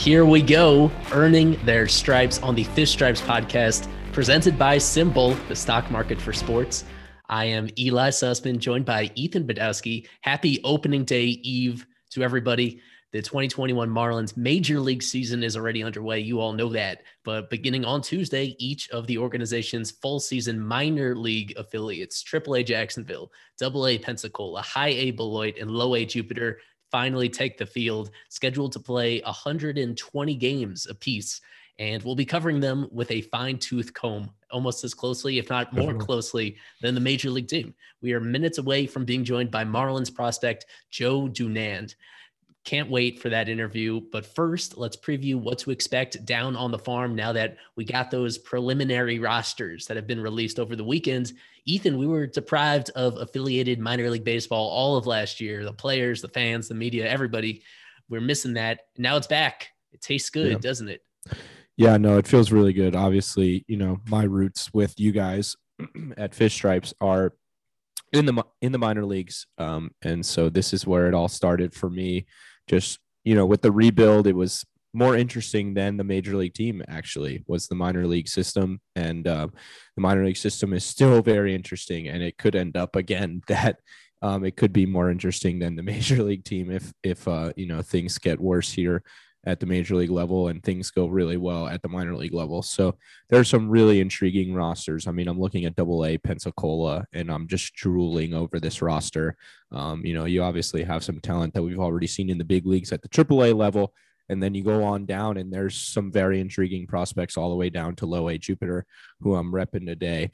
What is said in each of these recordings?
here we go, earning their stripes on the Fish Stripes podcast, presented by Symbol, the stock market for sports. I am Eli Sussman, joined by Ethan Badowski. Happy opening day eve to everybody. The 2021 Marlins Major League season is already underway. You all know that. But beginning on Tuesday, each of the organization's full season minor league affiliates, AAA Jacksonville, AA Pensacola, High A Beloit, and Low A Jupiter, finally take the field, scheduled to play 120 games apiece. And we'll be covering them with a fine-tooth comb, almost as closely, if not more closely, than the Major League team. We are minutes away from being joined by Marlins prospect Joe Dunand. Can't wait for that interview. But first, let's preview what to expect down on the farm now that we got those preliminary rosters that have been released over the weekend. Ethan, we were deprived of affiliated minor league baseball all of last year. The players, the fans, the media, everybody, we're missing that. Now it's back. It tastes good, doesn't it? Yeah, no, it feels really good. Obviously, my roots with you guys at Fish Stripes are in the minor leagues. And so this is where it all started for me. Just, with the rebuild, it was more interesting than the major league team actually was the minor league system. And the minor league system is still very interesting, and it could end up again that it could be more interesting than the major league team if things get worse here at the major league level and things go really well at the minor league level. So there's some really intriguing rosters. I mean, I'm looking at AA Pensacola and I'm just drooling over this roster. You obviously have some talent that we've already seen in the big leagues at the AAA level. And then you go on down and there's some very intriguing prospects all the way down to Low A Jupiter, who I'm repping today.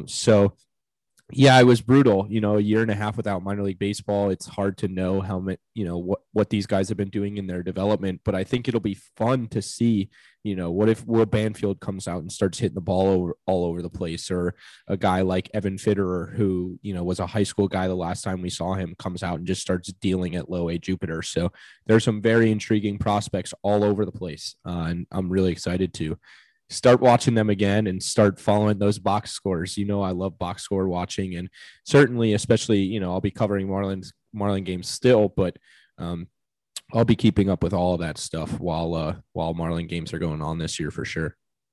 Yeah, it was brutal. A year and a half without minor league baseball. It's hard to know how much, what these guys have been doing in their development. But I think it'll be fun to see, what if Will Banfield comes out and starts hitting the ball all over the place, or a guy like Evan Fitterer, who, was a high school guy the last time we saw him, comes out and just starts dealing at Low A Jupiter. So there's some very intriguing prospects all over the place. And I'm really excited to start watching them again and start following those box scores. I love box score watching, and certainly, especially, I'll be covering Marlin games still, but I'll be keeping up with all of that stuff while Marlin games are going on this year for sure.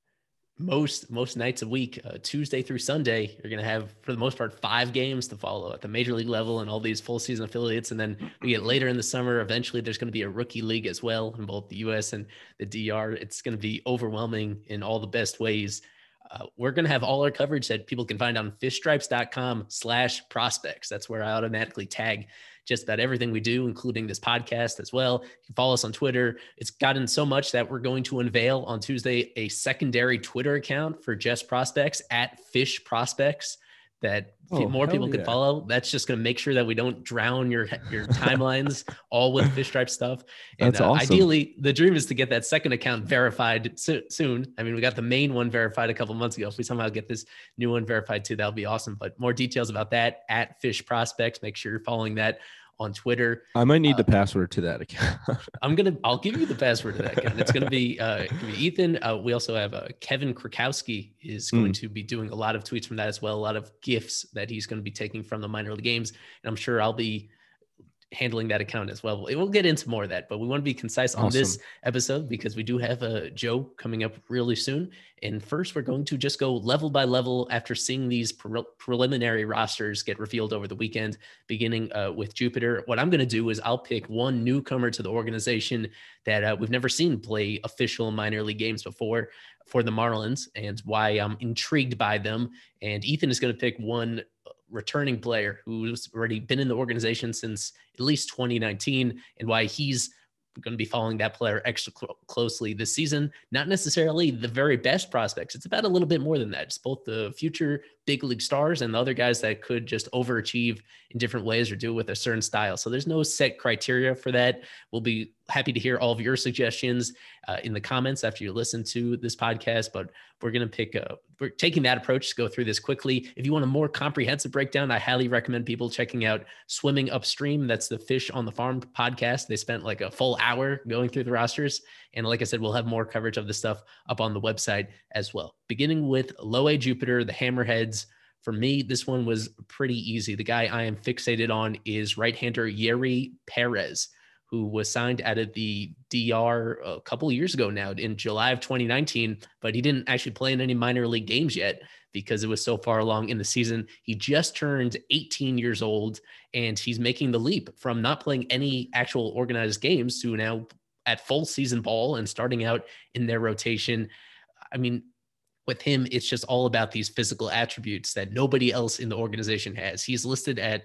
Most nights a week, Tuesday through Sunday, you're going to have, for the most part, 5 games to follow at the major league level and all these full season affiliates. And then we get later in the summer, eventually there's going to be a rookie league as well in both the US and the DR. It's going to be overwhelming in all the best ways. We're going to have all our coverage that people can find on fishstripes.com/prospects. That's where I automatically tag just about everything we do, including this podcast as well. You can follow us on Twitter. It's gotten so much that we're going to unveil on Tuesday a secondary Twitter account for just prospects at Fish Prospects that more people can follow. That's just going to make sure that we don't drown your timelines all with Fish Stripe stuff. And that's awesome. Ideally, the dream is to get that second account verified soon. I mean, we got the main one verified a couple months ago. If we somehow get this new one verified too, that'll be awesome. But more details about that at Fish Prospects. Make sure you're following that on Twitter. I might need the password to that account. I'll give you the password to that account. It's going to be Ethan. We also have Kevin Krakowski is going to be doing a lot of tweets from that as well. A lot of GIFs that he's going to be taking from the minor league games. And I'm sure I'll be handling that account as well. We'll get into more of that, but we want to be concise on this episode because we do have Joe coming up really soon. And first, we're going to just go level by level after seeing these preliminary rosters get revealed over the weekend, beginning with Jupiter. What I'm going to do is I'll pick one newcomer to the organization that we've never seen play official minor league games before for the Marlins and why I'm intrigued by them. And Ethan is going to pick one returning player who's already been in the organization since at least 2019 and why he's going to be following that player extra closely this season. Not necessarily the very best prospects. It's about a little bit more than that. It's both the future big league stars and the other guys that could just overachieve in different ways or do it with a certain style. So there's no set criteria for that. We'll be happy to hear all of your suggestions in the comments after you listen to this podcast, but we're going to we're taking that approach to go through this quickly. If you want a more comprehensive breakdown, I highly recommend people checking out Swimming Upstream. That's the Fish on the Farm podcast. They spent like a full hour going through the rosters. And like I said, we'll have more coverage of this stuff up on the website as well. Beginning with Low A Jupiter, the Hammerheads. For me, this one was pretty easy. The guy I am fixated on is right-hander Yeri Perez, who was signed out of the DR a couple of years ago now in July of 2019, but he didn't actually play in any minor league games yet because it was so far along in the season. He just turned 18 years old, and he's making the leap from not playing any actual organized games to now at full season ball and starting out in their rotation. I mean, with him, it's just all about these physical attributes that nobody else in the organization has. He's listed at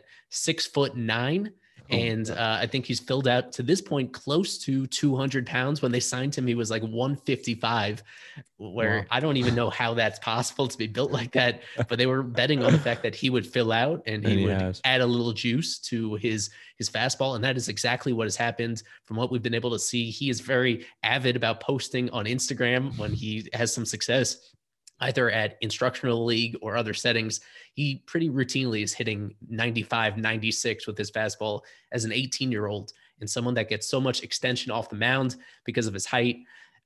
6'9". And I think he's filled out to this point close to 200 pounds. When they signed him, he was like 155, where Wow. I don't even know how that's possible to be built like that. But they were betting on the fact that he would fill out and he would add a little juice to his fastball. And that is exactly what has happened from what we've been able to see. He is very avid about posting on Instagram when he has some success, either at instructional league or other settings. He pretty routinely is hitting 95, 96 with his fastball as an 18-year-old, and someone that gets so much extension off the mound because of his height.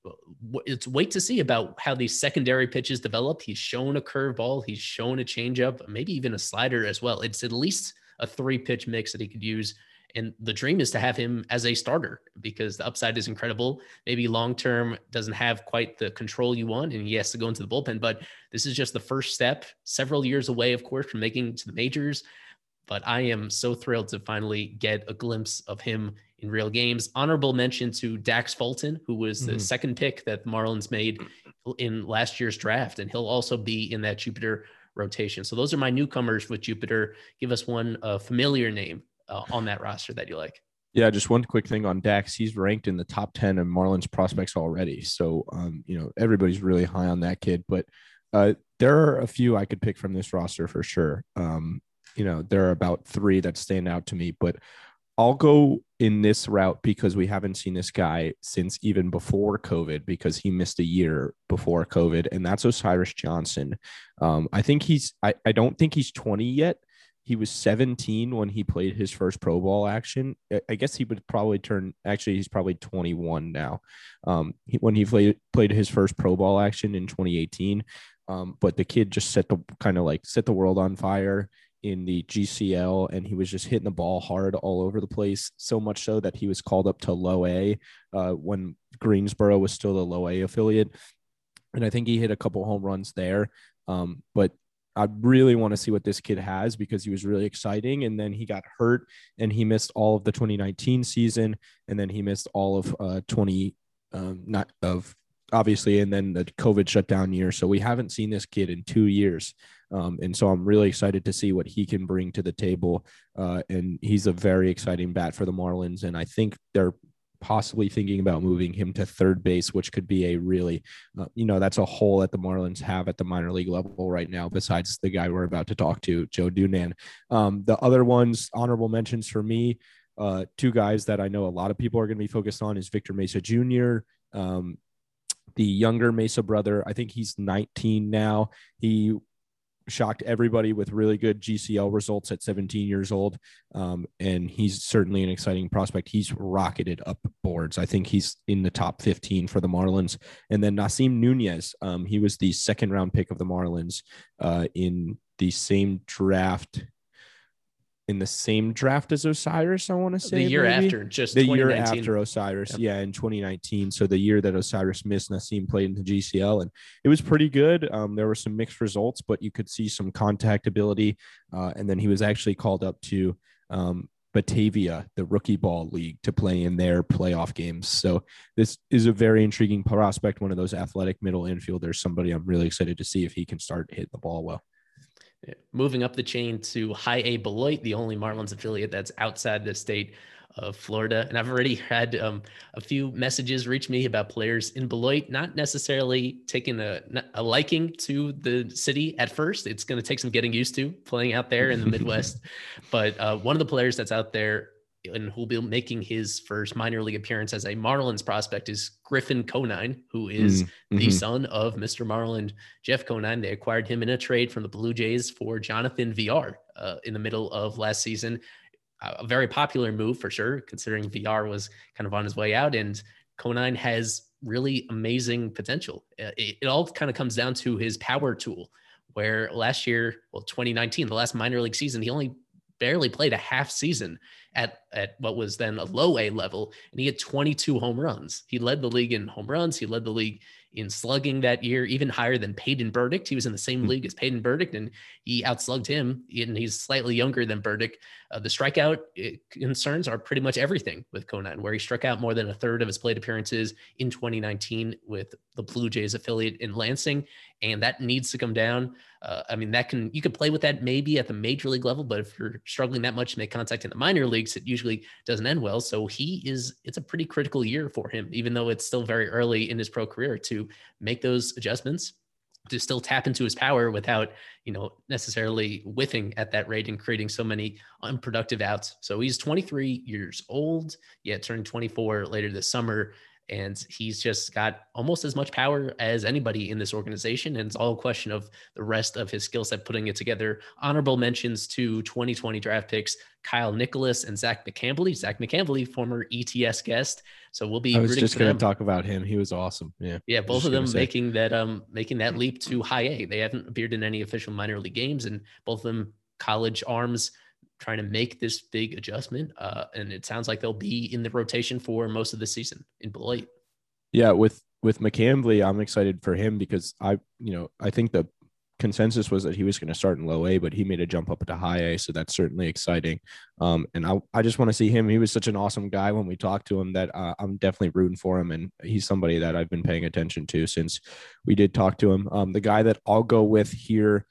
It's wait to see about how these secondary pitches develop. He's shown a curveball. He's shown a changeup, maybe even a slider as well. It's at least a 3-pitch mix that he could use. And the dream is to have him as a starter because the upside is incredible. Maybe long-term doesn't have quite the control you want, and he has to go into the bullpen. But this is just the first step, several years away, of course, from making it to the majors. But I am so thrilled to finally get a glimpse of him in real games. Honorable mention to Dax Fulton, who was the second pick that the Marlins made in last year's draft, and he'll also be in that Jupiter rotation. So those are my newcomers with Jupiter. Give us one familiar name on that roster that you like. Yeah, just one quick thing on Dax. He's ranked in the top 10 of Marlins prospects already. So, everybody's really high on that kid. But there are a few I could pick from this roster for sure. There are about 3 that stand out to me. But I'll go in this route because we haven't seen this guy since even before COVID, because he missed a year before COVID, and that's Osiris Johnson. I don't think he's 20 yet. He was 17 when he played his first pro ball action. I guess he would probably he's probably 21 now. When he played his first pro ball action in 2018. But the kid just set the world on fire in the GCL, and he was just hitting the ball hard all over the place. So much so that he was called up to low A when Greensboro was still the low A affiliate. And I think he hit a couple home runs there. But I really want to see what this kid has because he was really exciting. And then he got hurt and he missed all of the 2019 season. And then he missed all of obviously, and then the COVID shutdown year. So we haven't seen this kid in 2 years. And so I'm really excited to see what he can bring to the table. And he's a very exciting bat for the Marlins. And I think they're possibly thinking about moving him to third base, which could be a really, that's a hole that the Marlins have at the minor league level right now, besides the guy we're about to talk to, Joe Dunand. The other ones, honorable mentions for me, 2 guys that I know a lot of people are going to be focused on is Victor Mesa Jr., the younger Mesa brother. I think he's 19 now. He shocked everybody with really good GCL results at 17 years old. And he's certainly an exciting prospect. He's rocketed up boards. I think he's in the top 15 for the Marlins. And then Nasim Nunez, he was the 2nd round pick of the Marlins in the same draft as Osiris, I want to say. The year after, just the year after Osiris. Yep. Yeah, in 2019. So the year that Osiris missed, Nasim played in the GCL, and it was pretty good. There were some mixed results, but you could see some contact ability. And then he was actually called up to Batavia, the rookie ball league, to play in their playoff games. So this is a very intriguing prospect, one of those athletic middle infielders, somebody I'm really excited to see if he can start hitting the ball well. Moving up the chain to High A Beloit, the only Marlins affiliate that's outside the state of Florida. And I've already had a few messages reach me about players in Beloit, not necessarily taking a liking to the city at first. It's going to take some getting used to playing out there in the Midwest. But one of the players that's out there and who'll be making his first minor league appearance as a Marlins prospect is Griffin Conine, who is the son of Mr. Marlin, Jeff Conine. They acquired him in a trade from the Blue Jays for Jonathan Villar in the middle of last season. A very popular move for sure, considering Villar was kind of on his way out, and Conine has really amazing potential. It all kind of comes down to his power tool, where last year, 2019, the last minor league season, he only barely played a half season at what was then a low A level, and he had 22 home runs. He led the league in home runs. He led the league in slugging that year, even higher than Peyton Burdick. He was in the same league as Peyton Burdick, and he outslugged him, and he's slightly younger than Burdick. The strikeout concerns are pretty much everything with Conine, where he struck out more than a third of his plate appearances in 2019 with the Blue Jays affiliate in Lansing, and that needs to come down. I mean, you could play with that maybe at the major league level, but if you're struggling that much to make contact in the minor leagues, it usually doesn't end well. So it's a pretty critical year for him, even though it's still very early in his pro career, to make those adjustments, to still tap into his power without, necessarily whiffing at that rate and creating so many unproductive outs. So he's 23 years old, turning 24 later this summer. And he's just got almost as much power as anybody in this organization. And it's all a question of the rest of his skill set, putting it together. Honorable mentions to 2020 draft picks, Kyle Nicholas and Zach McCambley. Zach McCambley, former ETS guest. So we'll be. I was just going to talk about him. He was awesome. Yeah. Both of them making that leap to high A. They haven't appeared in any official minor league games, and both of them college arms trying to make this big adjustment. And it sounds like they'll be in the rotation for most of the season in Beloit. Yeah. With McCambley, I'm excited for him because I think the consensus was that he was going to start in low A, but he made a jump up to high A. So that's certainly exciting. And I just want to see him. He was such an awesome guy when we talked to him that I'm definitely rooting for him. And he's somebody that I've been paying attention to since we did talk to him. The guy that I'll go with here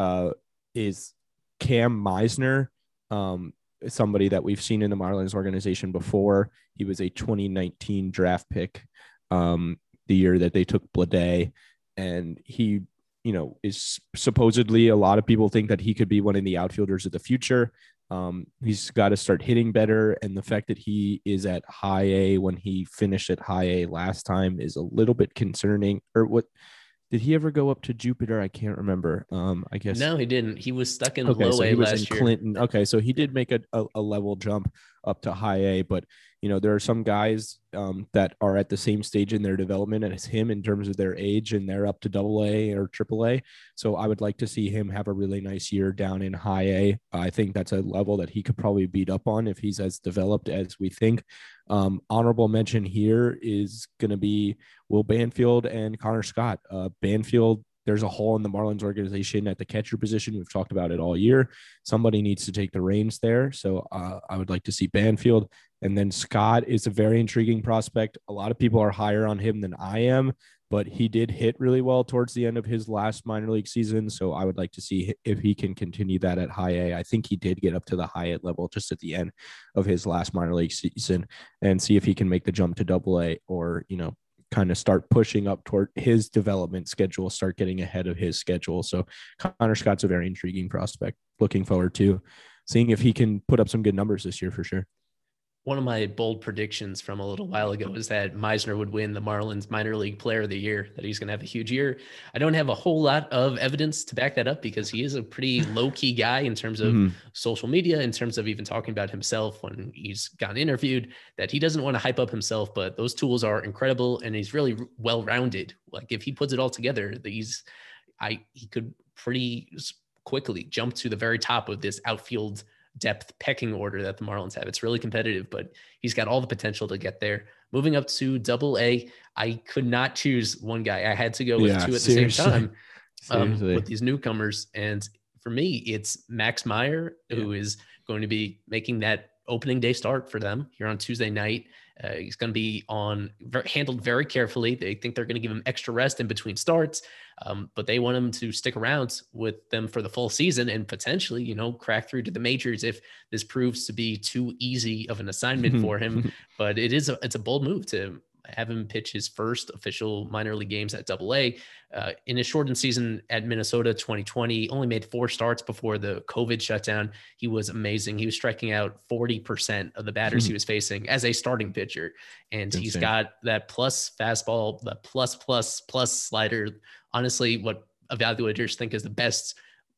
is Cam Meisner. Somebody that we've seen in the Marlins organization before. He was a 2019 draft pick, the year that they took Blade, and he, is supposedly, a lot of people think that he could be one of the outfielders of the future. He's got to start hitting better, and the fact that he is at high A when he finished at high A last time is a little bit concerning. Or what? Did he ever go up to Jupiter? I can't remember. I guess. No, he didn't. He was stuck in low A he was last in year. Clinton. Okay, so he did make a level jump up to high A, but there are some guys that are at the same stage in their development as him in terms of their age, and they're up to double A or triple A. So I would like to see him have a really nice year down in high A. I think that's a level that he could probably beat up on if he's as developed as we think. Honorable mention here is going to be Will Banfield and Connor Scott. Banfield, there's a hole in the Marlins organization at the catcher position. We've talked about it all year. Somebody needs to take the reins there. So I would like to see Banfield. And then Scott is a very intriguing prospect. A lot of people are higher on him than I am, but he did hit really well towards the end of his last minor league season. So I would like to see if he can continue that at high A. I think he did get up to the high A level just at the end of his last minor league season, and see if he can make the jump to double A, or, kind of start pushing up toward his development schedule, start getting ahead of his schedule. So Connor Scott's a very intriguing prospect. Looking forward to seeing if he can put up some good numbers this year for sure. One of my bold predictions from a little while ago is that Meisner would win the Marlins minor league player of the year, that he's going to have a huge year. I don't have a whole lot of evidence to back that up because he is a pretty low key guy in terms of social media, in terms of even talking about himself when he's gotten interviewed, that he doesn't want to hype up himself, but those tools are incredible and he's really well-rounded. Like if he puts it all together, he could pretty quickly jump to the very top of this outfield depth pecking order that the Marlins have. It's really competitive, but he's got all the potential to get there. Moving up to double A, I could not choose one guy. I had to go with two at the same time with these newcomers. And for me, it's Max Meyer, who is going to be making that opening day start for them here on Tuesday night. He's going to be handled very carefully. They think they're going to give him extra rest in between starts, but they want him to stick around with them for the full season and potentially, crack through to the majors if this proves to be too easy of an assignment for him. But it's a bold move to have him pitch his first official minor league games at double A. In his shortened season at Minnesota 2020, only made 4 starts before the COVID shutdown. He was amazing. He was striking out 40% of the batters he was facing as a starting pitcher. And he's got that plus fastball, the plus slider. Honestly, what evaluators think is the best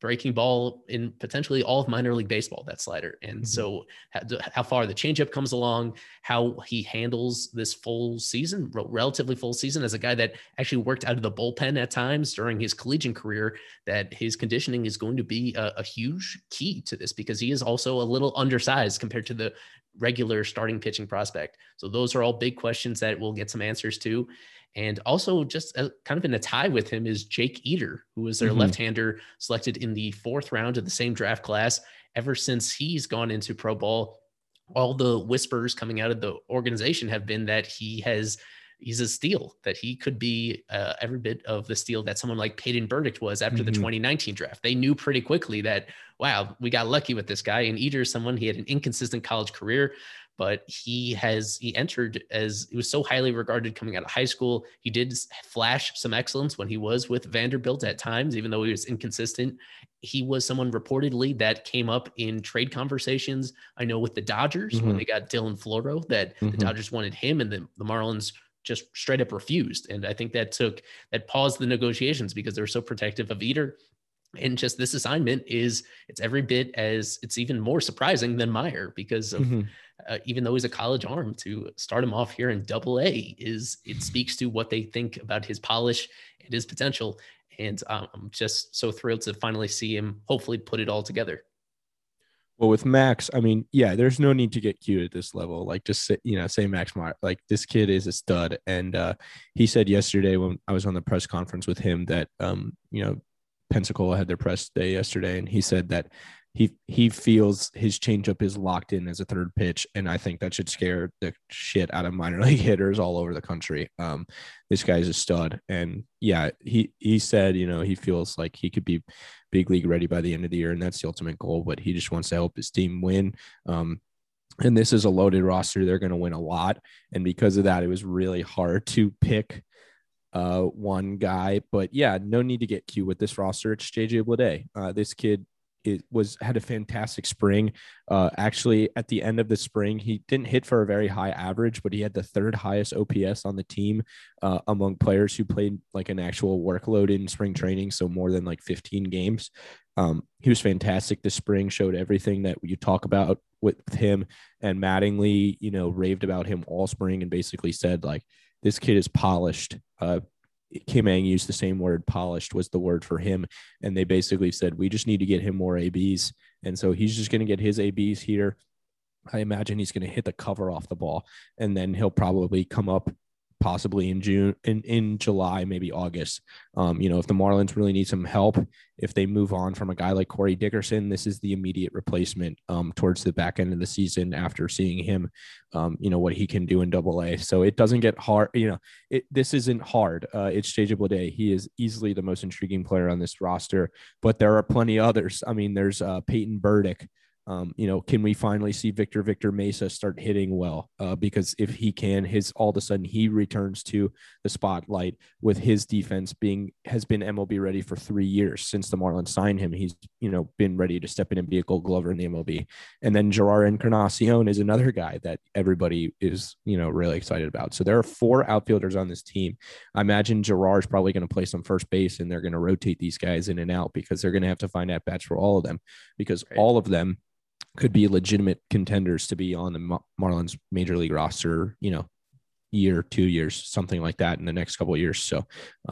breaking ball in potentially all of minor league baseball, that slider. And so how far the changeup comes along, how he handles this full season, relatively full season, as a guy that actually worked out of the bullpen at times during his collegiate career, that his conditioning is going to be a huge key to this, because he is also a little undersized compared to the regular starting pitching prospect. So those are all big questions that we'll get some answers to. And also just kind of in a tie with him is Jake Eder, who was their left-hander selected in the 4th round of the same draft class. Ever since he's gone into pro ball, all the whispers coming out of the organization have been that he's a steal, that he could be every bit of the steal that someone like Peyton Burdick was after the 2019 draft. They knew pretty quickly that, wow, we got lucky with this guy. And Eder is someone, he had an inconsistent college career, but he entered as, he was so highly regarded coming out of high school. He did flash some excellence when he was with Vanderbilt at times, even though he was inconsistent. He was someone reportedly that came up in trade conversations. I know with the Dodgers, when they got Dylan Floro, that the Dodgers wanted him, and the Marlins just straight up refused. And I think that paused the negotiations because they were so protective of Eder. And just this assignment it's every bit as, it's even more surprising than Meyer, because of even though he's a college arm, to start him off here in Double-A it speaks to what they think about his polish and his potential. And I'm just so thrilled to finally see him hopefully put it all together. Well, with Max, I mean, yeah, there's no need to get cute at this level. Like, just say Max Meyer. Like, this kid is a stud. And he said yesterday when I was on the press conference with him that, Pensacola had their press day yesterday, and he said that he feels his changeup is locked in as a third pitch, and I think that should scare the shit out of minor league hitters all over the country. This guy's a stud, and yeah, he said he feels like he could be big league ready by the end of the year, and that's the ultimate goal. But he just wants to help his team win. And this is a loaded roster; they're going to win a lot, and because of that, it was really hard to pick one guy. But yeah, no need to get cute with this roster. It's JJ Bleday. This kid had a fantastic spring. Actually, at the end of the spring, he didn't hit for a very high average, but he had the 3rd highest OPS on the team among players who played like an actual workload in spring training, so more than like 15 games. He was fantastic this spring, showed everything that you talk about with him. And Mattingly, raved about him all spring and basically said, like, this kid is polished. Kim Ang used the same word, polished was the word for him. And they basically said, we just need to get him more ABs. And so he's just going to get his ABs here. I imagine he's going to hit the cover off the ball, and then he'll probably come up possibly in June, in July, maybe August. If the Marlins really need some help, if they move on from a guy like Corey Dickerson, this is the immediate replacement towards the back end of the season after seeing him, what he can do in Double-A. So it doesn't get hard. This isn't hard. It's JJ Bleday. He is easily the most intriguing player on this roster, but there are plenty others. I mean, there's Peyton Burdick. Can we finally see Victor Mesa start hitting well? Because if he can, all of a sudden he returns to the spotlight with his defense has been MLB ready for 3 years since the Marlins signed him. He's, been ready to step in and be a Gold Glover in the MLB. And then Gerard Encarnacion is another guy that everybody is, really excited about. So there are 4 outfielders on this team. I imagine Gerard's probably going to play some first base, and they're going to rotate these guys in and out because they're going to have to find at-bats for all of them, because all of them could be legitimate contenders to be on the Marlins major league roster, year, 2 years, something like that in the next couple of years. So,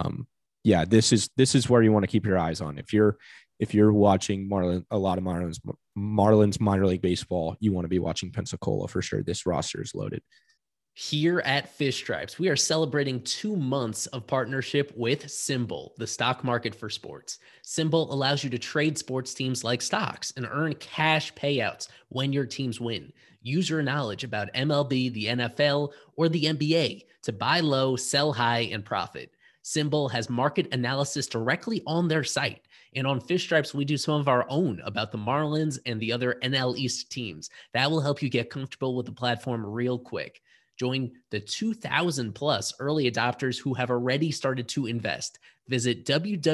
this is where you want to keep your eyes on. If you're watching a lot of Marlins minor league baseball, you want to be watching Pensacola for sure. This roster is loaded. Here at Fish Stripes, we are celebrating 2 months of partnership with SimBull, the stock market for sports. SimBull allows you to trade sports teams like stocks and earn cash payouts when your teams win. Use your knowledge about MLB, the NFL, or the NBA to buy low, sell high, and profit. SimBull has market analysis directly on their site. And on Fish Stripes, we do some of our own about the Marlins and the other NL East teams. That will help you get comfortable with the platform real quick. Join the 2,000 plus early adopters who have already started to invest. Visit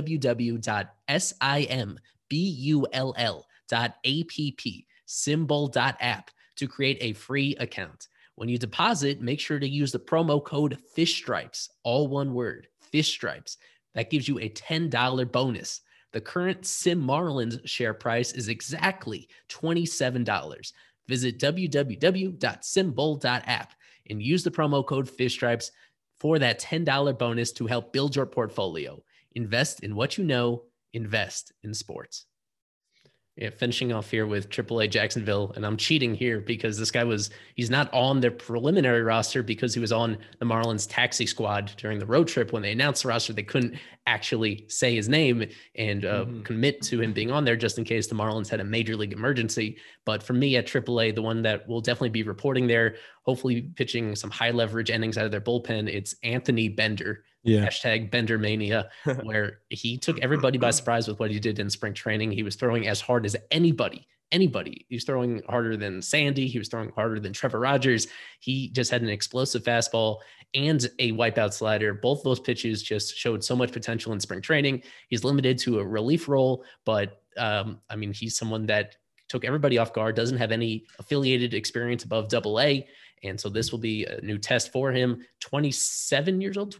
www.simbull.app, simbull.app, to create a free account. When you deposit, make sure to use the promo code FISHSTRIPES, all one word, FISH Stripes. That gives you a $10 bonus. The current Sim Marlins share price is exactly $27. Visit www.simbowl.app and use the promo code FishStripes for that $10 bonus to help build your portfolio. Invest in what you know, invest in sports. Yeah, finishing off here with AAA Jacksonville, and I'm cheating here because this guy he's not on their preliminary roster because he was on the Marlins taxi squad during the road trip. When they announced the roster, they couldn't actually say his name and commit to him being on there just in case the Marlins had a major league emergency. But for me at AAA, the one that will definitely be reporting there, hopefully pitching some high leverage innings out of their bullpen, it's Anthony Bender. Yeah. Hashtag Bender Mania, where he took everybody by surprise with what he did in spring training. He was throwing as hard as anybody. He was throwing harder than Sandy. He was throwing harder than Trevor Rogers. He just had an explosive fastball and a wipeout slider. Both those pitches just showed so much potential in spring training. He's limited to a relief role, but he's someone that took everybody off guard, doesn't have any affiliated experience above AA. And so this will be a new test for him. 26 years old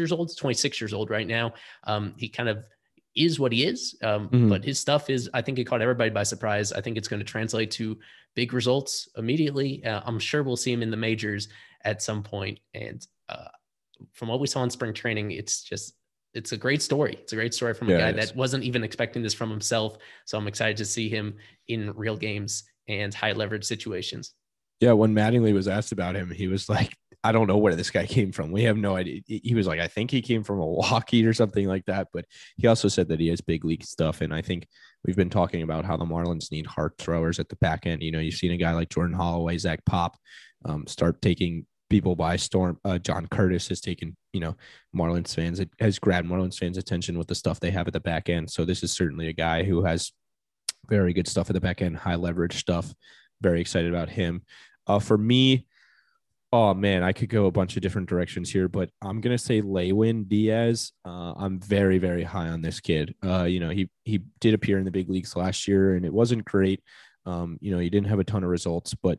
right now. He kind of is what he is. But his stuff is, I think it caught everybody by surprise. I think it's going to translate to big results immediately. I'm sure we'll see him in the majors at some point. And from what we saw in spring training, it's a great story. It's a great story from a guy that wasn't even expecting this from himself. So I'm excited to see him in real games and high leverage situations. Yeah, when Mattingly was asked about him, he was like, I don't know where this guy came from. We have no idea. He was like, I think he came from Milwaukee or something like that. But he also said that he has big league stuff. And I think we've been talking about how the Marlins need hard throwers at the back end. You know, you've seen a guy like Jordan Holloway, Zach Pop start taking people by storm. John Curtis has taken, Marlins fans, it has grabbed Marlins fans' attention with the stuff they have at the back end. So this is certainly a guy who has very good stuff at the back end, high leverage stuff. Very excited about him. For me, oh man, I could go a bunch of different directions here, but I'm gonna say Lewin Diaz. I'm very, very high on this kid. He did appear in the big leagues last year, and it wasn't great. He didn't have a ton of results, but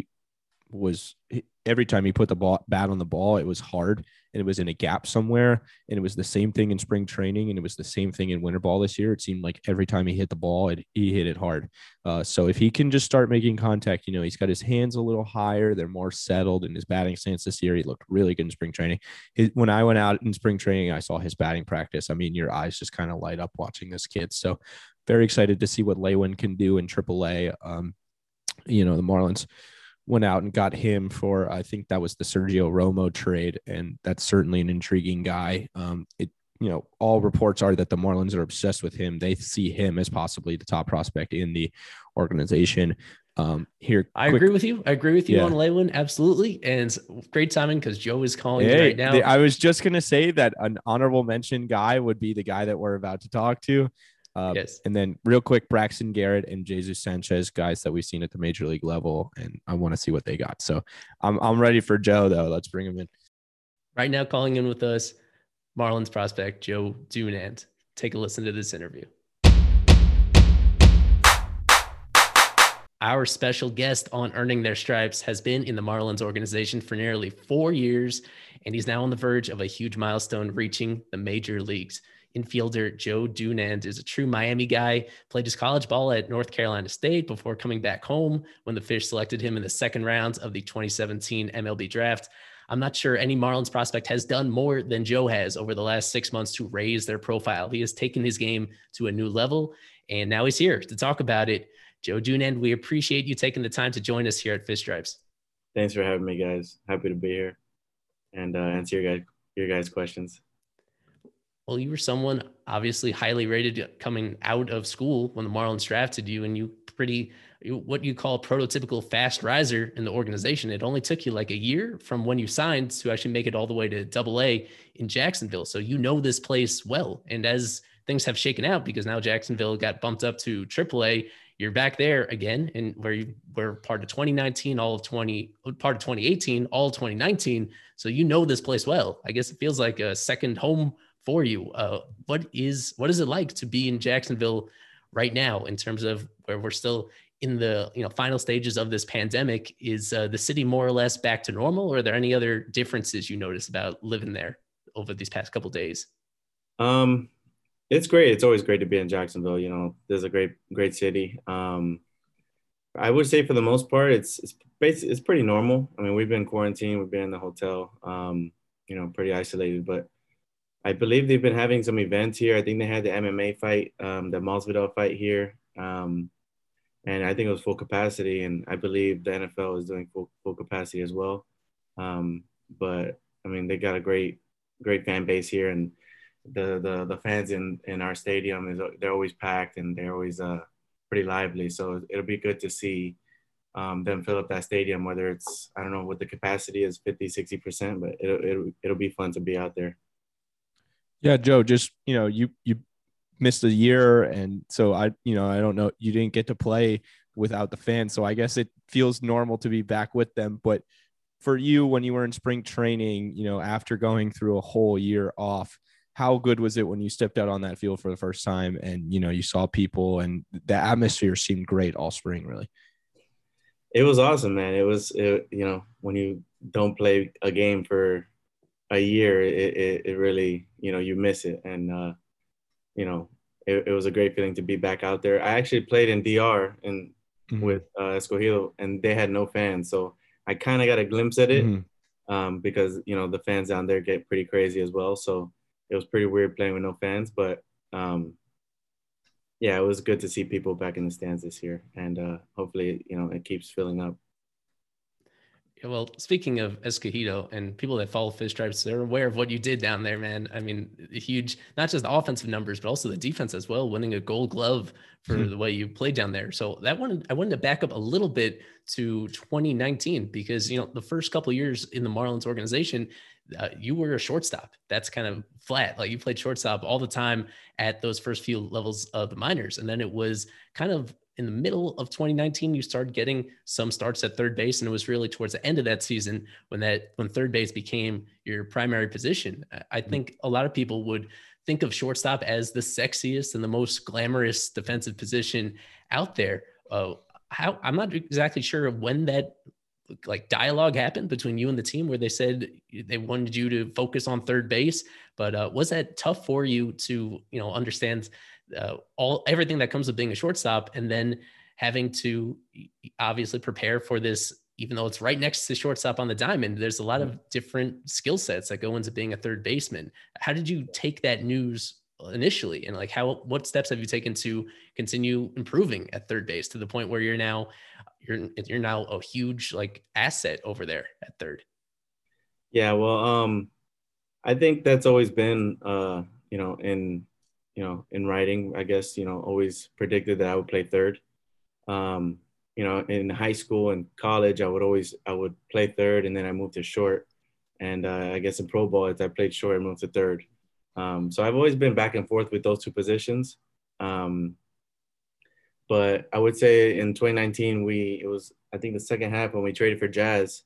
every time he put the bat on the ball, it was hard and it was in a gap somewhere. And it was the same thing in spring training. And it was the same thing in winter ball this year. It seemed like every time he hit the ball, he hit it hard. So if he can just start making contact, he's got his hands a little higher. They're more settled in his batting stance this year. He looked really good in spring training. When I went out in spring training, I saw his batting practice. I mean, your eyes just kind of light up watching this kid. So very excited to see what Lewin can do in AAA. The Marlins went out and got him for, I think that was the Sergio Romo trade. And that's certainly an intriguing guy. All reports are that the Marlins are obsessed with him. They see him as possibly the top prospect in the organization. I agree with you on Lewin. Absolutely. And great timing because Joe is calling right now. I was just going to say that an honorable mention guy would be the guy that we're about to talk to. Yes. And then real quick, Braxton Garrett and Jesus Sanchez, guys that we've seen at the major league level, and I want to see what they got. So I'm ready for Joe, though. Let's bring him in. Right now, calling in with us, Marlins prospect Joe Dunand. Take a listen to this interview. Our special guest on Earning Their Stripes has been in the Marlins organization for nearly 4 years, and he's now on the verge of a huge milestone, reaching the major leagues. Infielder Joe Dunand is a true Miami guy, played his college ball at North Carolina State before coming back home when the Fish selected him in the second round of the 2017 MLB draft. I'm not sure any Marlins prospect has done more than Joe has over the last 6 months to raise their profile. He has taken his game to a new level, and now he's here to talk about it. Joe Dunand, we appreciate you taking the time to join us here at Fish Stripes. Thanks for having me, guys. Happy to be here and answer your guys' questions. Well, you were someone obviously highly rated coming out of school when the Marlins drafted you, and what you call prototypical fast riser in the organization. It only took you like a year from when you signed to actually make it all the way to AA in Jacksonville. So you know this place well. And as things have shaken out, because now Jacksonville got bumped up to AAA, you're back there again, and where you were part of 2019, part of 2018, all of 2019. So you know this place well. I guess it feels like a second home for you. What is it like to be in Jacksonville right now in terms of where we're still in the final stages of this pandemic? Is the city more or less back to normal, or are there any other differences you notice about living there over these past couple of days? It's It's great. It's always great to be in Jacksonville. You know, there's a great city. I would say for the most part, it's pretty normal. I mean, we've been quarantined, we've been in the hotel, you know, pretty isolated. But I believe they've been having some events here. I think they had the MMA fight, the Masvidal fight here, and I think it was full capacity. And I believe the NFL is doing full capacity as well. But I mean, they got a great fan base here, and the fans in our stadium they're always packed and they're always pretty lively. So it'll be good to see them fill up that stadium, whether it's, I don't know what the capacity is, 50-60%, but it'll be fun to be out there. Yeah, Joe, just, you missed a year. And so I don't know, you didn't get to play without the fans. So I guess it feels normal to be back with them. But for you, when you were in spring training, after going through a whole year off, how good was it when you stepped out on that field for the first time and, you saw people and the atmosphere seemed great all spring, really? It was awesome, man. When you don't play a game for a year, it really, you miss it. And, it was a great feeling to be back out there. I actually played in DR and with Escogido, and they had no fans. So I kind of got a glimpse at it because, the fans down there get pretty crazy as well. So it was pretty weird playing with no fans. But, yeah, it was good to see people back in the stands this year. And hopefully, it keeps filling up. Well, speaking of Escogido and people that follow Fish Stripes, they're aware of what you did down there, man. I mean, huge, not just the offensive numbers, but also the defense as well, winning a Gold Glove for the way you played down there. So I wanted to back up a little bit to 2019 because, the first couple of years in the Marlins organization, you were a shortstop. That's kind of flat. Like you played shortstop all the time at those first few levels of the minors. And then it was kind of in the middle of 2019, you started getting some starts at third base. And it was really towards the end of that season when third base became your primary position. I think a lot of people would think of shortstop as the sexiest and the most glamorous defensive position out there. I'm not exactly sure when that dialogue happened between you and the team where they said they wanted you to focus on third base, but was that tough for you to, understand everything that comes with being a shortstop and then having to obviously prepare for this, even though it's right next to shortstop on the diamond, there's a lot of different skill sets that go into being a third baseman. How did you take that news initially? And what steps have you taken to continue improving at third base to the point where you're now a huge asset over there at third? Yeah, well, I think that's always been, in writing, I guess, always predicted that I would play third. In high school and college, I would play third and then I moved to short. And I guess in pro ball, I played short and moved to third. So I've always been back and forth with those two positions. But I would say in 2019, it was, I think the second half when we traded for Jazz,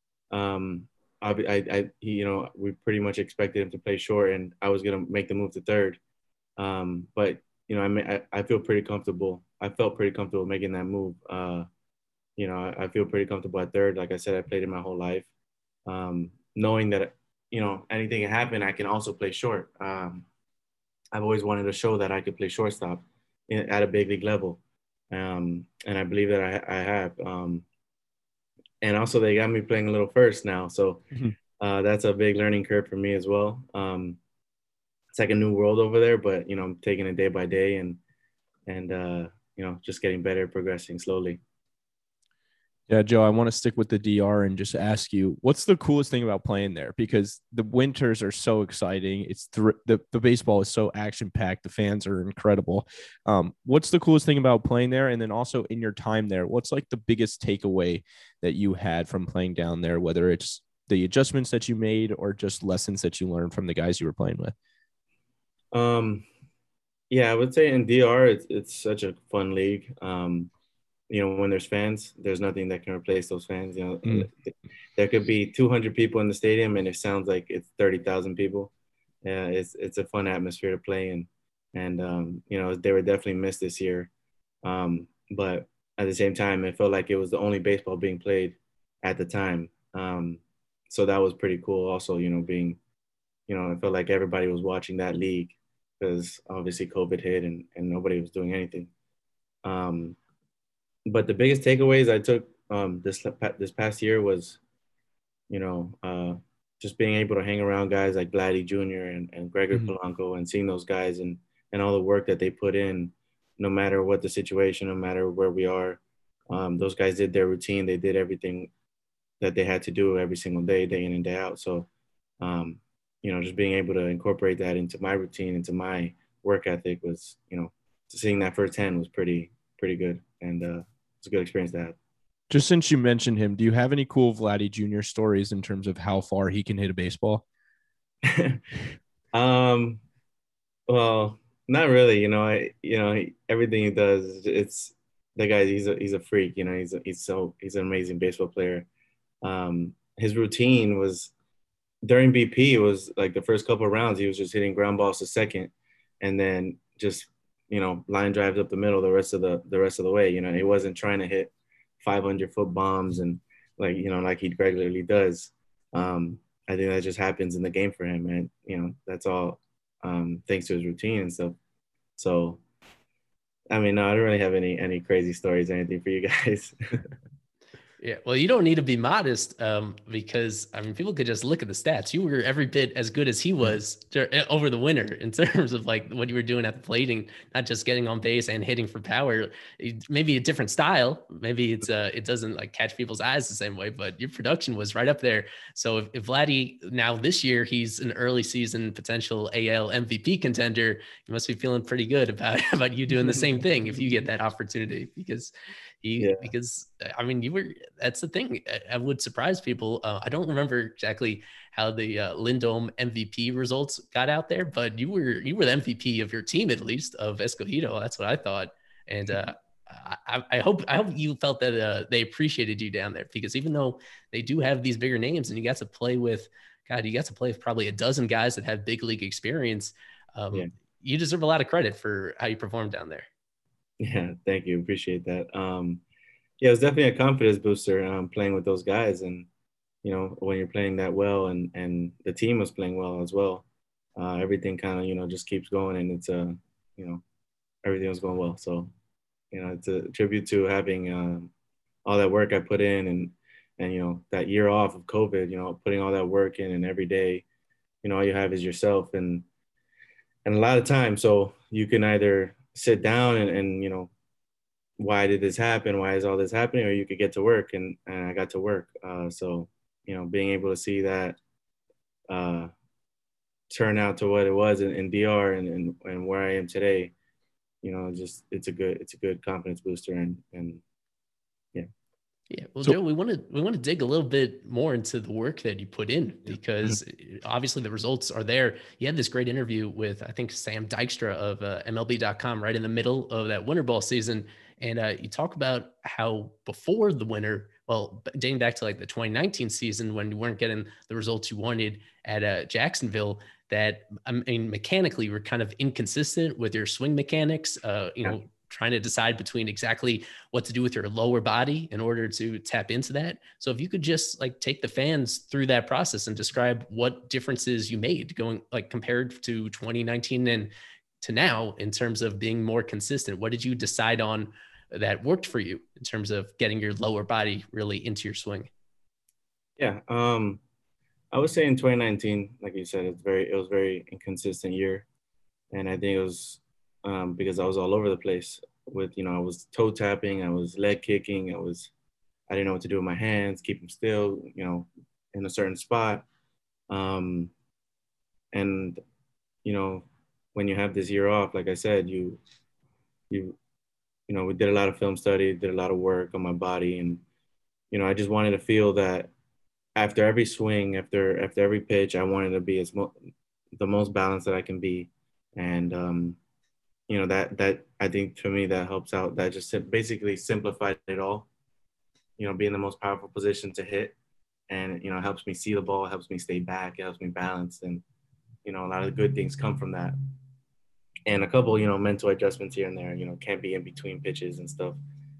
we pretty much expected him to play short and I was going to make the move to third. But I feel pretty comfortable. I felt pretty comfortable making that move. I feel pretty comfortable at third. Like I said, I played it my whole life. Knowing that, anything can happen, I can also play short. I've always wanted to show that I could play shortstop at a big league level. And I believe that I have. And also they got me playing a little first now. So that's a big learning curve for me as well. It's like a new world over there, but I'm taking it day by day and just getting better, progressing slowly. Yeah, Joe, I want to stick with the DR and just ask you, what's the coolest thing about playing there? Because the winters are so exciting. It's the baseball is so action packed. The fans are incredible. What's the coolest thing about playing there? And then also in your time there, what's the biggest takeaway that you had from playing down there, whether it's the adjustments that you made or just lessons that you learned from the guys you were playing with? Yeah, I would say in DR, it's such a fun league. When there's fans, there's nothing that can replace those fans. There could be 200 people in the stadium and it sounds like it's 30,000 people. Yeah, it's a fun atmosphere to play in. And they were definitely missed this year. But at the same time, it felt like it was the only baseball being played at the time. So that was pretty cool also, being, it felt like everybody was watching that league because obviously COVID hit and nobody was doing anything. But the biggest takeaways I took this past year was, just being able to hang around guys like Vladdy Jr. and Gregory Polanco, and seeing those guys and all the work that they put in, no matter what the situation, no matter where we are. Those guys did their routine. They did everything that they had to do every single day, day in and day out. So, just being able to incorporate that into my routine, into my work ethic was, seeing that firsthand was pretty good. And it's a good experience to have. Just since you mentioned him, do you have any cool Vladdy Jr. stories in terms of how far he can hit a baseball? Well, not really. Everything he does, it's the guy. He's a freak. He's an amazing baseball player. His routine was during BP. It was like the first couple of rounds, he was just hitting ground balls to second, and then just line drives up the middle the rest of the way. He wasn't trying to hit 500-foot bombs and like he regularly does. I think that just happens in the game for him, and that's all thanks to his routine and stuff. So, I mean, no, I don't really have any crazy stories or anything for you guys. Yeah, well, you don't need to be modest because, I mean, people could just look at the stats. You were every bit as good as he was over the winter in terms of like what you were doing at the plate, and not just getting on base and hitting for power. Maybe a different style. Maybe it doesn't like catch people's eyes the same way, but your production was right up there. So if Vladdy now this year, he's an early season potential AL MVP contender, you must be feeling pretty good about you doing the same thing if you get that opportunity, because I mean, that's the thing. I would surprise people. I don't remember exactly how the Lindome MVP results got out there, but you were the MVP of your team, at least of Escogido. That's what I thought. And I hope you felt that they appreciated you down there, because even though they do have these bigger names and you got to play with probably a dozen guys that have big league experience. You deserve a lot of credit for how you performed down there. Yeah, thank you. Appreciate that. It was definitely a confidence booster playing with those guys. And, when you're playing that well and the team was playing well as well, everything kind of, just keeps going, and it's, everything was going well. So, it's a tribute to having all that work I put in and that year off of COVID, putting all that work in, and every day, all you have is yourself and a lot of time. So you can either sit down and why did this happen? Why is all this happening? Or you could get to work, and I got to work. So, being able to see that turn out to what it was in DR and where I am today, just it's a good confidence booster and yeah. Yeah. Well, Joe, we want to dig a little bit more into the work that you put in, because obviously the results are there. You had this great interview with, I think, Sam Dykstra of MLB.com right in the middle of that winter ball season. And you talk about how before the winter, well, dating back to like the 2019 season when you weren't getting the results you wanted at Jacksonville, that, I mean, mechanically were kind of inconsistent with your swing mechanics, trying to decide between exactly what to do with your lower body in order to tap into that. So if you could just like take the fans through that process and describe what differences you made going like compared to 2019 and to now in terms of being more consistent. What did you decide on that worked for you in terms of getting your lower body really into your swing? Yeah. I would say in 2019, like you said, it was very inconsistent year. And I think it was because I was all over the place with, I was toe tapping, I was leg kicking, I didn't know what to do with my hands, keep them still, in a certain spot. And, when you have this year off, like I said, we did a lot of film study, did a lot of work on my body. And, I just wanted to feel that after every swing, after every pitch, I wanted to be the most balanced that I can be. And, that I think for me, that helps out. That just basically simplified it all, be in the most powerful position to hit. And, helps me see the ball, helps me stay back, it helps me balance. And, a lot of the good things come from that. And a couple, mental adjustments here and there, can't be in between pitches and stuff.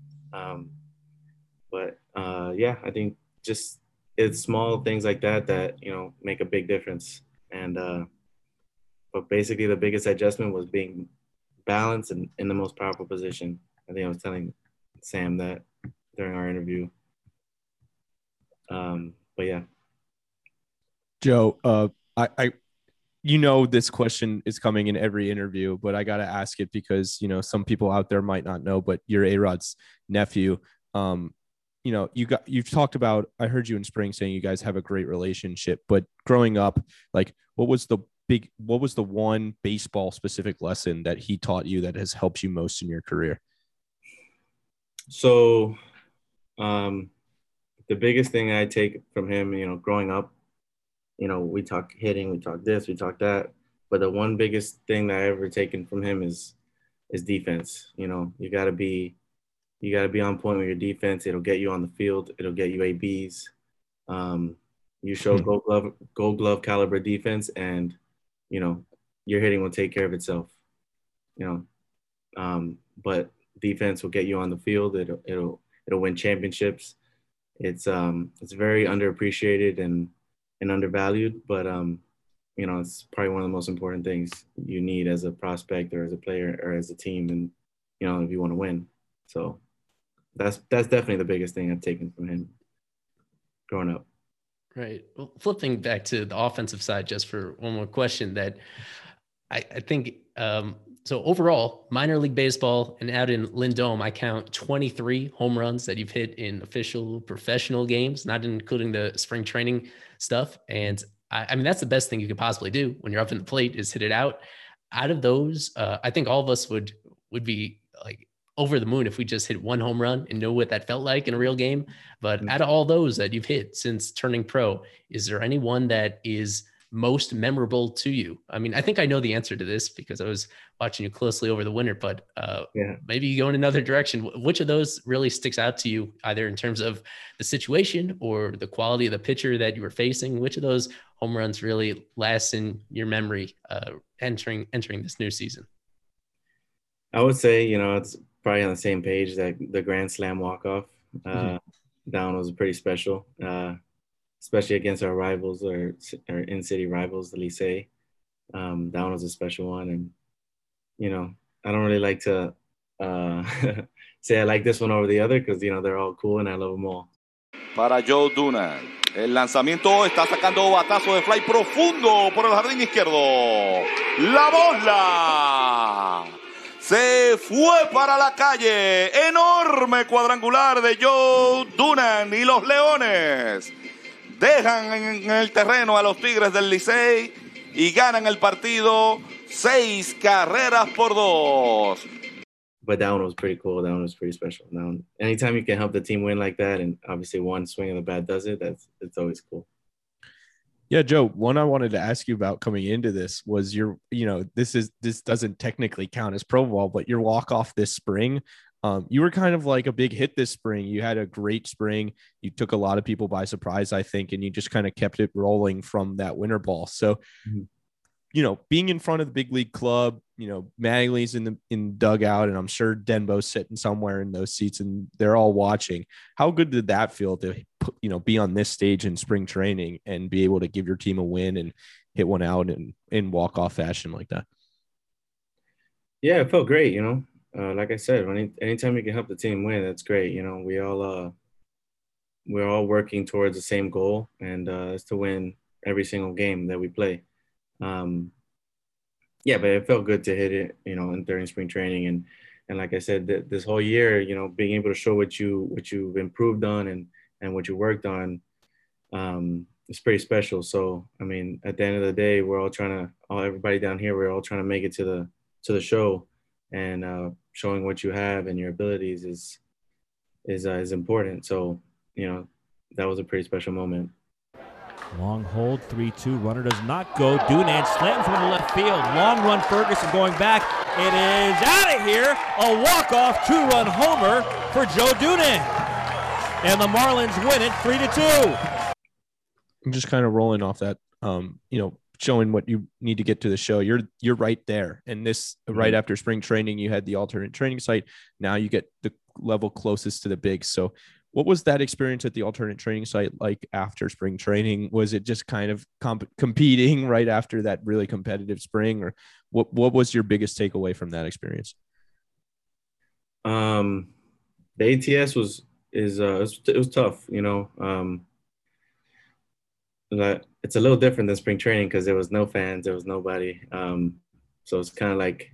I think just it's small things like that, make a big difference. And but basically the biggest adjustment was being balanced and in the most powerful position. I think I was telling Sam that during our interview. But yeah. Joe, I this question is coming in every interview, but I got to ask it because, some people out there might not know, but you're A-Rod's nephew. You've talked about, I heard you in spring saying you guys have a great relationship, but growing up, like what was the one baseball specific lesson that he taught you that has helped you most in your career? So, the biggest thing I take from him, growing up, we talk hitting, we talk this, we talk that, but the one biggest thing that I ever taken from him is defense. You gotta be on point with your defense. It'll get you on the field. It'll get you ABs. You show gold glove caliber defense, and your hitting will take care of itself. But defense will get you on the field. It'll win championships. It's very underappreciated and undervalued, but it's probably one of the most important things you need as a prospect or as a player or as a team, and if you want to win. So that's definitely the biggest thing I've taken from him growing up. Right. Well, flipping back to the offensive side, just for one more question, that I think so overall, minor league baseball and out in Lindome, I count 23 home runs that you've hit in official professional games, not including the spring training stuff. And I mean, that's the best thing you could possibly do when you're up in the plate is hit it out. Out of those, I think all of us would be like over the moon if we just hit one home run and know what that felt like in a real game. But out of all those that you've hit since turning pro, is there any one that is most memorable to you? I mean, I think I know the answer to this because I was watching you closely over the winter, but maybe you go in another direction. Which of those really sticks out to you, either in terms of the situation or the quality of the pitcher that you were facing? Which of those home runs really lasts in your memory entering this new season? I would say, it's probably on the same page that the Grand Slam walk-off. That one was pretty special. Especially against our rivals or in-city rivals, the Licey. That one was a special one. And, I don't really like to say I like this one over the other because, they're all cool and I love them all. Para Joe Dunand. El lanzamiento está sacando batazo de fly profundo por el jardín izquierdo. La bola se fue para la calle. Enorme cuadrangular de Joe Dunand y los Leones dejan en el terreno a los Tigres del Licey y ganan el partido 6 carreras por 2. But that one was pretty cool. That one was pretty special. Now, anytime you can help the team win like that, and obviously one swing of the bat does it, it's always cool. Yeah, Joe, one I wanted to ask you about coming into this was your, this doesn't technically count as pro ball, but your walk off this spring. You were kind of like a big hit this spring. You had a great spring. You took a lot of people by surprise, I think, and you just kind of kept it rolling from that winter ball. So, being in front of the big league club, Magley's in dugout, and I'm sure Denbo's sitting somewhere in those seats, and they're all watching. How good did that feel to, be on this stage in spring training and be able to give your team a win and hit one out in walk-off fashion like that? Yeah, it felt great, like I said, anytime you can help the team win, that's great. We're all working towards the same goal, and it's to win every single game that we play. But it felt good to hit it, during spring training, and like I said, this whole year, being able to show what you've improved on and what you worked on, it's pretty special. So, I mean, at the end of the day, we're all everybody down here, we're all trying to make it to the show, and showing what you have and your abilities is important. So, that was a pretty special moment. Long hold, 3-2. Runner does not go. Dunand slams him into left field. Long run, Ferguson going back. It is out of here. A walk-off 2-run homer for Joe Dunand. And the Marlins win it 3-2. I'm just kind of rolling off that, showing what you need to get to the show. You're right there. And this right after spring training, you had the alternate training site. Now you get the level closest to the bigs. So What was that experience at the alternate training site like after spring training? Was it just kind of competing right after that really competitive spring, or what was your biggest takeaway from that experience? The ATS it was tough, you know. That it's a little different than spring training because there was no fans, there was nobody. So it's kind of like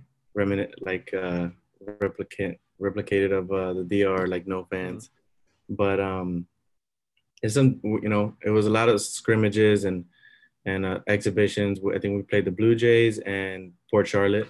replicated of the DR, like no fans. But it's it was a lot of scrimmages and exhibitions. I think we played the Blue Jays and Port Charlotte.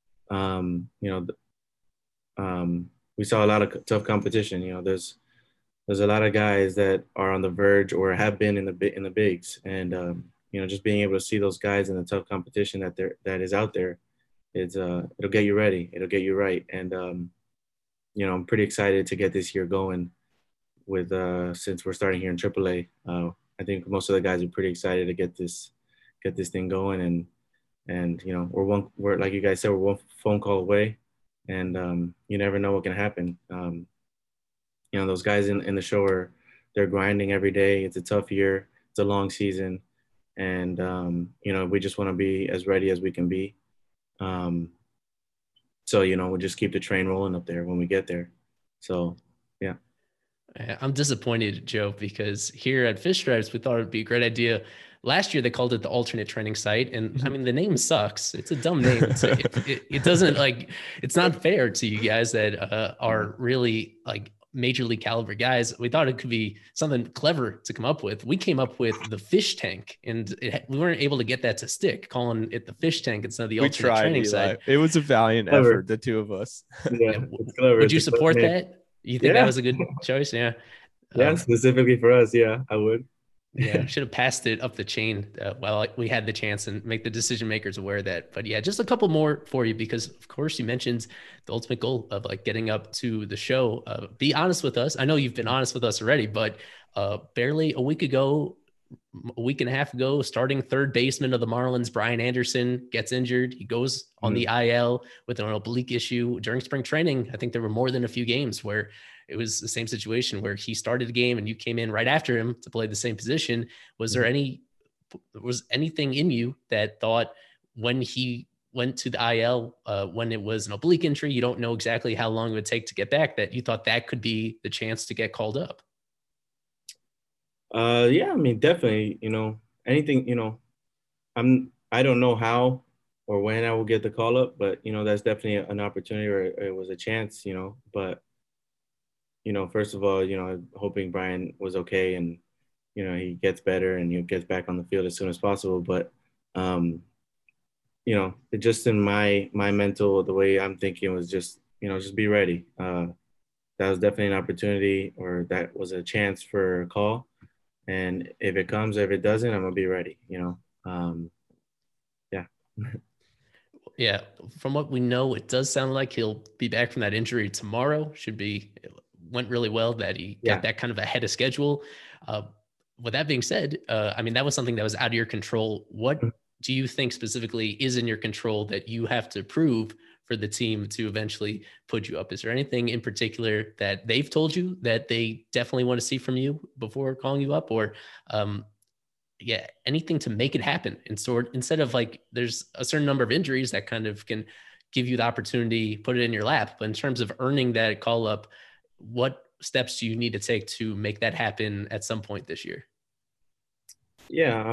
We saw a lot of tough competition. You know, there's a lot of guys that are on the verge or have been in the bigs, and just being able to see those guys in the tough competition that is out there, it'll get you ready, it'll get you right, and I'm pretty excited to get this year going with since we're starting here in AAA. I think most of the guys are pretty excited to get this thing going, and we're like you guys said, we're one phone call away, and you never know what can happen. Those guys in the show they're grinding every day. It's a tough year. It's a long season. And, we just want to be as ready as we can be. So, we'll just keep the train rolling up there when we get there. So, yeah. I'm disappointed, Joe, because here at Fish Stripes, we thought it'd be a great idea. Last year, they called it the alternate training site. And I mean, the name sucks. It's a dumb name. It doesn't it's not fair to you guys that are really major league caliber guys. We thought it could be something clever to come up with. We came up with the fish tank, and we weren't able to get that to stick, calling it the fish tank instead of the alternate training site. It was a valiant effort, the two of us. Yeah, it's clever. Would you support that? You think that was a good choice? Yeah. Yeah, specifically for us. Yeah, I would. Yeah, should have passed it up the chain while we had the chance and make the decision makers aware of that. But yeah, just a couple more for you, because of course you mentioned the ultimate goal of getting up to the show. Be honest with us. I know you've been honest with us already, but barely a week and a half ago, starting third baseman of the Marlins, Brian Anderson, gets injured. He goes on the IL with an oblique issue during spring training. I think there were more than a few games where it was the same situation where he started the game and you came in right after him to play the same position. Was anything in you that thought when he went to the IL, when it was an oblique injury, you don't know exactly how long it would take to get back, that you thought that could be the chance to get called up? Yeah, I mean, definitely, anything, I don't know how or when I will get the call up, but, that's definitely an opportunity, or it was a chance, but, first of all, hoping Brian was okay and, he gets better and he gets back on the field as soon as possible. But, it just in my mental, the way I'm thinking was just, just be ready. That was definitely an opportunity, or that was a chance for a call. And if it comes, if it doesn't, I'm gonna be ready, Yeah. Yeah. From what we know, it does sound like he'll be back from that injury tomorrow. Went really well that he got that kind of ahead of schedule. With that being said, I mean, that was something that was out of your control. What do you think specifically is in your control that you have to prove for the team to eventually put you up? Is there anything in particular that they've told you that they definitely want to see from you before calling you up, or anything to make it happen? And so instead of there's a certain number of injuries that kind of can give you the opportunity, put it in your lap, but in terms of earning that call up, what steps do you need to take to make that happen at some point this year? Yeah.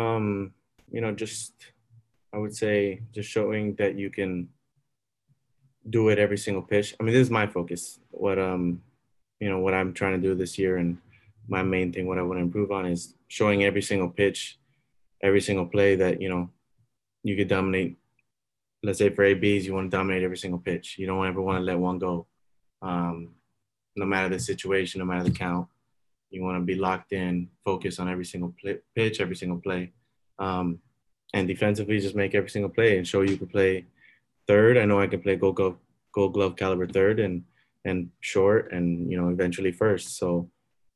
I would say just showing that you can do it every single pitch. I mean, this is my focus. What I'm trying to do this year, and my main thing, what I want to improve on, is showing every single pitch, every single play that, you could dominate. Let's say for ABs, you want to dominate every single pitch. You don't ever want to let one go. No matter the situation, no matter the count, you want to be locked in, focus on every single pitch, every single play. And defensively, just make every single play and show you can play third. I know I can play gold glove caliber third and short, and, eventually first. So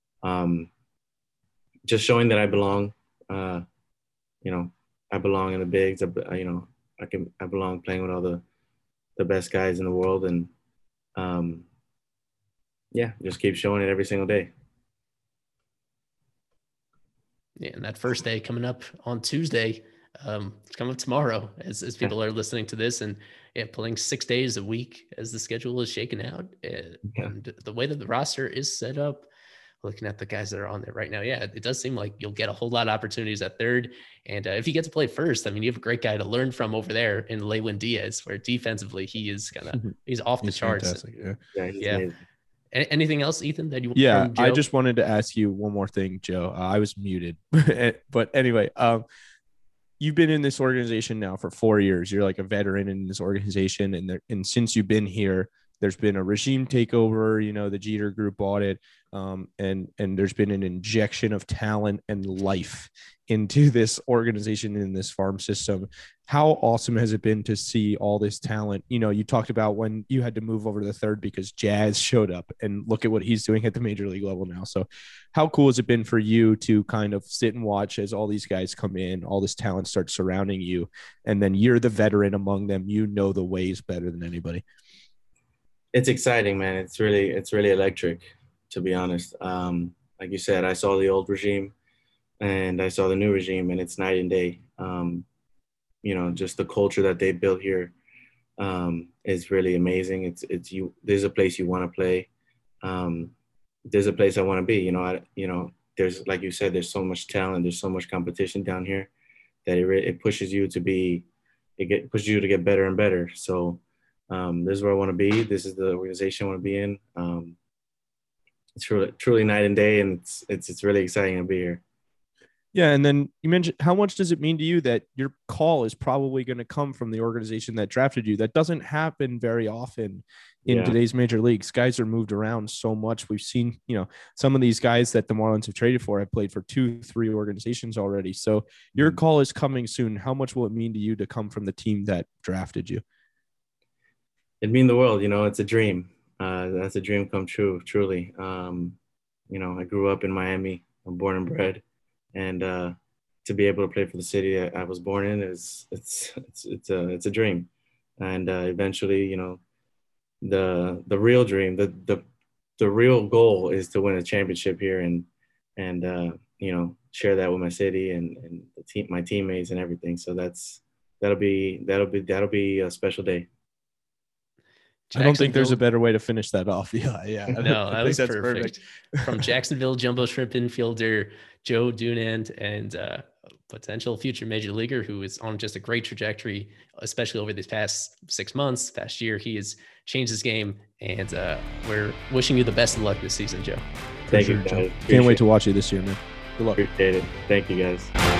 just showing that I belong, I belong in the bigs. I belong playing with all the best guys in the world, and just keep showing it every single day. Yeah, and that first day coming up on Tuesday, it's coming up tomorrow as people are listening to this, and playing 6 days a week as the schedule is shaken out, and the way that the roster is set up. Looking at the guys that are on there right now, it does seem like you'll get a whole lot of opportunities at third. And if you get to play first, I mean, you have a great guy to learn from over there in Lewin Diaz, where defensively he is he's off the charts. Yeah. Anything else, Ethan, that you? Yeah, I just wanted to ask you one more thing, Joe. I was muted, but anyway, you've been in this organization now for 4 years. You're like a veteran in this organization, and since you've been here, there's been a regime takeover. You know, the Jeter Group bought it, and there's been an injection of talent and life into this organization, in this farm system. How awesome has it been to see all this talent? You know, you talked about when you had to move over to the third because Jazz showed up, and look at what he's doing at the major league level now. So how cool has it been for you to kind of sit and watch as all these guys come in, all this talent starts surrounding you, and then you're the veteran among them. You know the ways better than anybody. It's exciting, man. It's really electric, to be honest. Like you said, I saw the old regime and I saw the new regime, and it's night and day. You know, just the culture that they built here is really amazing. There's a place you want to play. There's a place I want to be. You know, there's, like you said, there's so much talent. There's so much competition down here that it pushes you to pushes you to get better and better. So this is where I want to be. This is the organization I want to be in. It's truly night and day, and it's really exciting to be here. Yeah, and then you mentioned, how much does it mean to you that your call is probably going to come from the organization that drafted you? That doesn't happen very often in today's major leagues. Guys are moved around so much. We've seen, you know, some of these guys that the Marlins have traded for have played for 2-3 organizations already. So your call is coming soon. How much will it mean to you to come from the team that drafted you? It'd mean the world. You know, it's a dream. That's a dream come true, truly. You know, I grew up in Miami. I'm born and bred. And to be able to play for the city that I was born in it's a dream. And eventually, you know, the real dream, the real goal is to win a championship here and you know, share that with my city and the team, my teammates and everything. So that'll be a special day. I don't think there's a better way to finish that off. Yeah. No, that was perfect. From Jacksonville jumbo shrimp infielder Joe Dunand, and potential future major leaguer who is on just a great trajectory, especially over these past 6 months, past year. He has changed his game, and we're wishing you the best of luck this season, Joe. Thank you, guys. Can't wait to watch you this year, man. Good luck. Appreciate it. Thank you, guys.